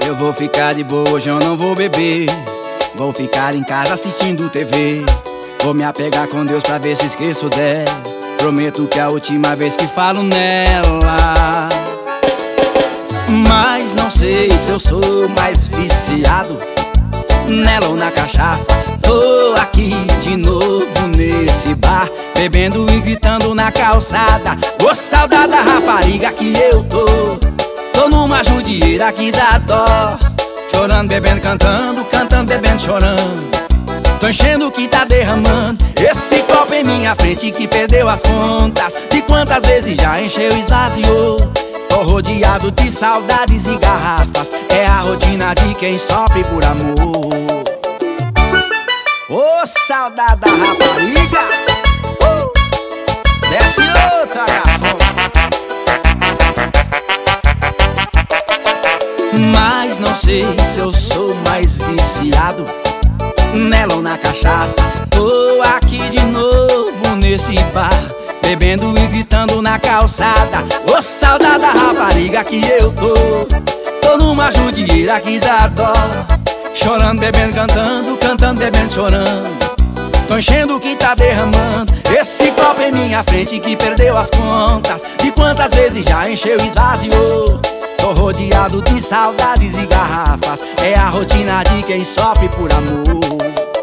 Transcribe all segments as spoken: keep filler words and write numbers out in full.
Eu vou ficar de boa, hoje eu não vou beber. Vou ficar em casa assistindo T V. Vou me apegar com Deus pra ver se esqueço dela. Prometo que é a última vez que falo nela. Mas não sei se eu sou mais viciado nela ou na cachaça. Tô aqui de novo nesse bar, bebendo e gritando na calçada. Ô saudade da rapariga que eu tô. Tô numa judieira que dá dó. Chorando, bebendo, cantando, cantando, bebendo, chorando. Tô enchendo o que tá derramando. Esse copo em minha frente que perdeu as contas de quantas vezes já encheu e esvaziou. Tô rodeado de saudades e garrafas. É a rotina de quem sofre por amor. Ô oh, saudade da rapariga, uh! Desce outra, garçom. Mas não sei se eu sou mais viciado nela ou na cachaça. Tô aqui de novo nesse bar, bebendo e gritando na calçada. Ô saudade da rapariga que eu tô. Tô numa judieira que dá dó. Chorando, bebendo, cantando, cantando, bebendo, chorando. Tô enchendo o que tá derramando. Esse copo em minha frente que perdeu as contas de quantas vezes já encheu e esvaziou. Tô rodeado de saudades e garrafas. É a rotina de quem sofre por amor.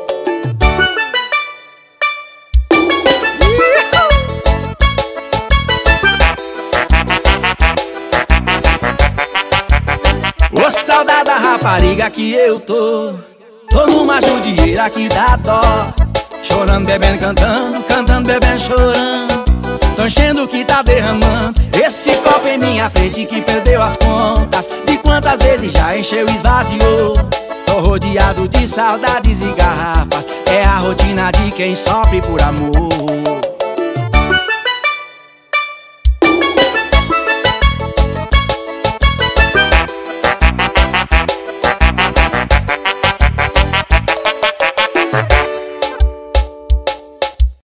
Ô saudade da rapariga que eu tô. Tô numa judieira que dá dó. Chorando, bebendo, cantando, cantando, bebendo, chorando. Tô enchendo o que tá derramando. Esse copo em minha frente que perdeu as contas de quantas vezes já encheu e esvaziou. Tô rodeado de saudades e garrafas. É a rotina de quem sofre por amor.